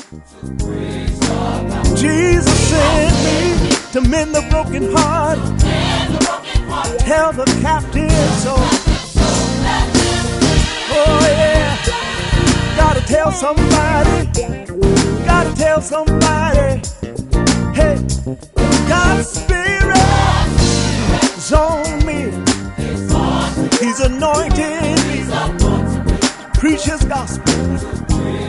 Jesus sent me to mend the broken heart, tell the captive soul. Oh yeah, gotta tell somebody, gotta tell somebody. Hey, God's Spirit is on me. He's anointed me, preach His gospel.